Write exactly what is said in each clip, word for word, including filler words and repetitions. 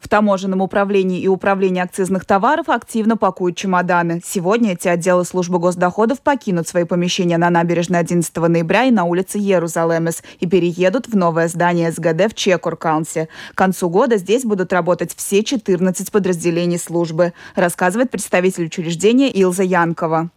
В таможенном управлении и управлении акцизных товаров активно пакуют чемоданы. Сегодня эти отделы службы госдоходов покинут свои помещения на набережной одиннадцатого ноября и на улице Иерусалимес и переедут в новое здание эс гэ дэ в Чекуркаунсе. К концу года здесь будут работать все четырнадцать подразделений службы, рассказывает представитель учреждения Илза Янкова.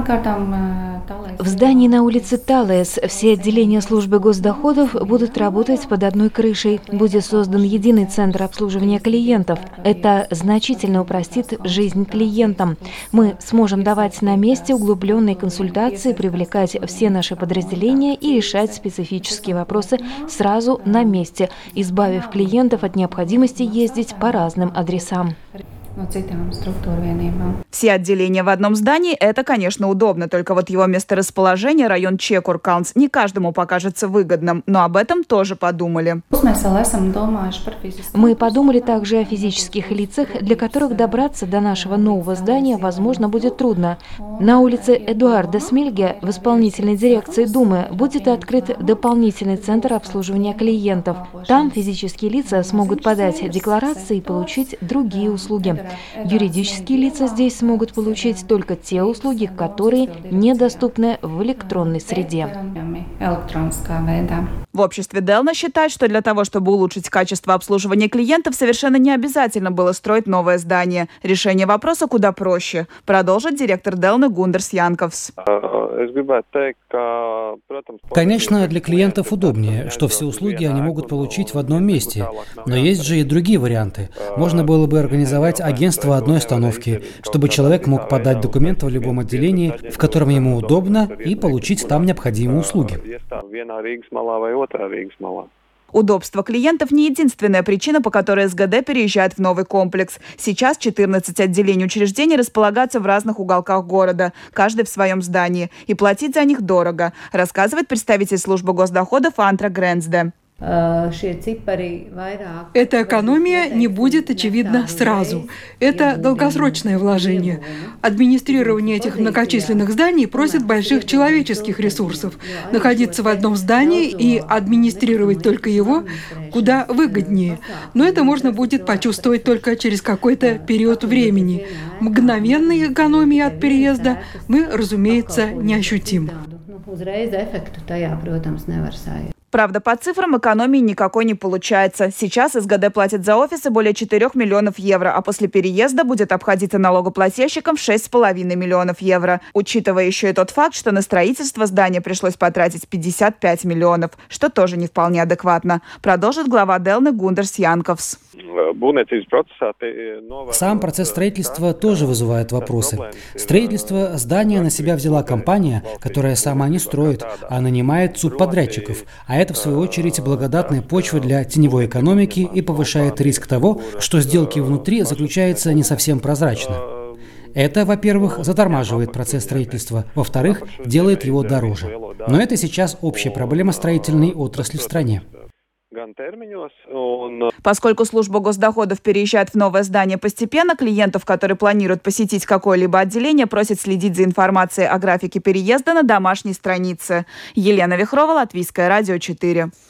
В здании на улице Талес все отделения службы госдоходов будут работать под одной крышей. Будет создан единый центр обслуживания клиентов. Это значительно упростит жизнь клиентам. Мы сможем давать на месте углубленные консультации, привлекать все наши подразделения и решать специфические вопросы сразу на месте, избавив клиентов от необходимости ездить по разным адресам. Все отделения в одном здании – это, конечно, удобно, только вот его месторасположение, район Чекуркаунс, не каждому покажется выгодным, но об этом тоже подумали. Мы подумали также о физических лицах, для которых добраться до нашего нового здания, возможно, будет трудно. На улице Эдуарда Смильге в исполнительной дирекции Думы будет открыт дополнительный центр обслуживания клиентов. Там физические лица смогут подать декларации и получить другие услуги. Юридические лица здесь смогут получить только те услуги, которые недоступны в электронной среде. В обществе Делна считают, что для того, чтобы улучшить качество обслуживания клиентов, совершенно не обязательно было строить новое здание. Решение вопроса куда проще, продолжит директор Делна Гундерс Янковс. Конечно, для клиентов удобнее, что все услуги они могут получить в одном месте. Но есть же и другие варианты. Можно было бы организовать агентство одной остановки, чтобы человек мог подать документы в любом отделении, в котором ему удобно, и получить там необходимые услуги. Удобство клиентов не единственная причина, по которой эс гэ дэ переезжает в новый комплекс. Сейчас четырнадцать отделений учреждений располагаются в разных уголках города, каждый в своем здании, и платить за них дорого, рассказывает представитель службы госдоходов Антра Гренсде. Эта экономия не будет очевидна сразу. Это долгосрочное вложение. Администрирование этих многочисленных зданий просит больших человеческих ресурсов. Находиться в одном здании и администрировать только его куда выгоднее. Но это можно будет почувствовать только через какой-то период времени. Мгновенной экономии от переезда мы, разумеется, не ощутим. Правда, по цифрам экономии никакой не получается. Сейчас эс гэ дэ платит за офисы более четырёх миллионов евро, а после переезда будет обходиться налогоплательщикам в шесть с половиной миллионов евро. Учитывая еще и тот факт, что на строительство здания пришлось потратить пятьдесят пять миллионов, что тоже не вполне адекватно, продолжит глава Делны Гундерс Янковс. Сам процесс строительства тоже вызывает вопросы. Строительство здания на себя взяла компания, которая сама не строит, а нанимает субподрядчиков. А это, в свою очередь, благодатная почва для теневой экономики и повышает риск того, что сделки внутри заключаются не совсем прозрачно. Это, во-первых, затормаживает процесс строительства, во-вторых, делает его дороже. Но это сейчас общая проблема строительной отрасли в стране. Поскольку служба госдоходов переезжает в новое здание постепенно, клиентов, которые планируют посетить какое-либо отделение, просят следить за информацией о графике переезда на домашней странице. Елена Вихрова, Латвийское радио четыре.